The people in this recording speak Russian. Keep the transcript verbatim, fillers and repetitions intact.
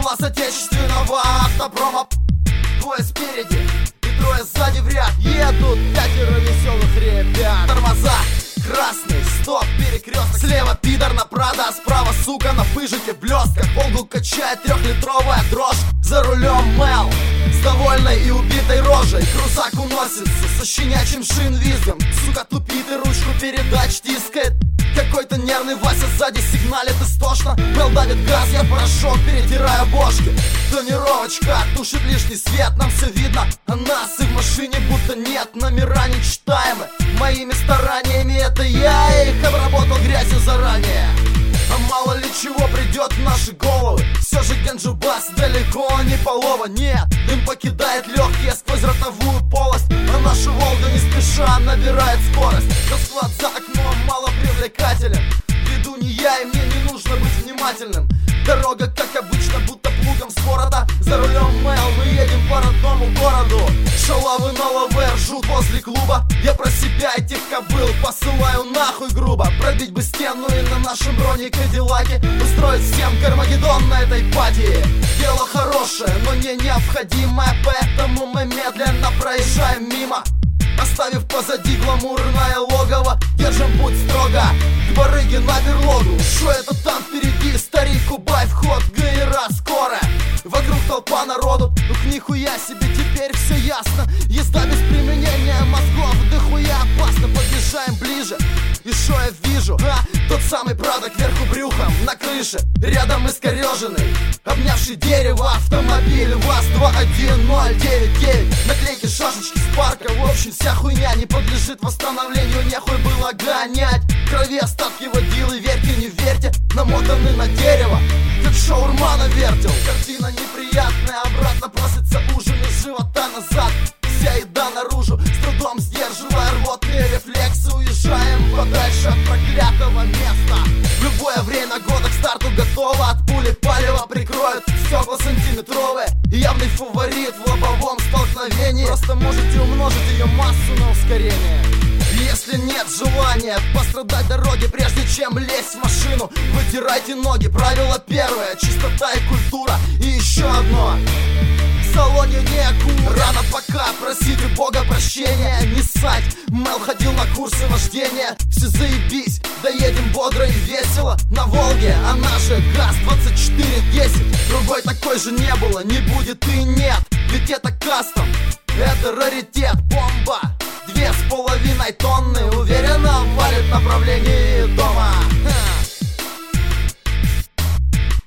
КамАЗ отечественного автопрома. Двое спереди и трое сзади в ряд. Едут пятеро веселых ребят. Тормоза, красный, стоп, перекресток. Слева пидор на Прада, а справа сука на пыжике в блестках. Волгу качает трехлитровая дрожь. За рулем Мел с довольной и убитой рожей. Крузак уносится со щенячьим шинвизом. Сука тупит и ручку передач тискает. Какой-то нервный Вася сзади сигналит истошно. Мел давит газ, я порошок перетираю бошки. Тонировочка тушит лишний свет, нам все видно, а нас и в машине будто нет. Номера нечитаемы моими стараниями. Это я их обработал грязью заранее. А мало ли чего придет в наши головы. Все же Ганджубас далеко не полова. Нет, дым покидает легкие сквозь ротовую полость. А наша Волга не спеша набирает скорость. Расклад за окном мало привлекателен. Веду не я, и мне не нужно быть внимательным. Дорога, как обычно, будто плугом с города. За рулем Мел, мы едем по родному городу. Шалавы на лаве ржут возле клуба. Я про себя этих кобыл посылаю нахуй грубо. Пробить бы стену и на нашем броне Кадиллаке устроить всем Кармагеддон на этой пати. Дело хорошее, но не необходимое, поэтому мы медленно проезжаем мимо, оставив позади гламурное логово. Держим путь строго к барыге на берлогу. Шо это там впереди, старик, убавь вход, ГРА скорая. Вокруг толпа народу, ух, нихуя себе, теперь все ясно. Езда без применения мозгов, дохуя опасно. Подъезжаем ближе, и шо я вижу? А, тот самый Прада кверху брюхом на крыше. Рядом искореженный, обнявший дерево автомобиль ВАЗ два один ноль девять девять. Наклейки, шашечки с парка, в общем вся хуйня не подлежит восстановлению, нехуй было гонять. В крови остатки водилы, верьте, не верьте, намотаны на дерево, как шаурма на вертел. Картина неприятная, обратно просится ужин из живота назад. Вся еда наружу, с трудом сдерживая рвотные рефлексы. Уезжаем подальше от проклятого места. В любое время года к старту готово. От пули палево прикроют стекла сантиметровые. Явный фаворит в лобовом столкновении. Просто можете умножить ее массу на ускорение. Если нет желания пострадать дороге, прежде чем лезть в машину, вытирайте ноги. Правило первое, чистота и культура. И еще одно: в салоне не акула. Рано пока, просите Бога прощения. Не ссать, Мел ходил на курсы вождения. Все заебись, доедем бодро и весело. На Волге, она же ГАЗ двадцать четыре десять. Другой такой же не было, не будет и нет. Ведь это кастом, это раритет, бомба. Две с половиной тонны, уверенно валит в направлении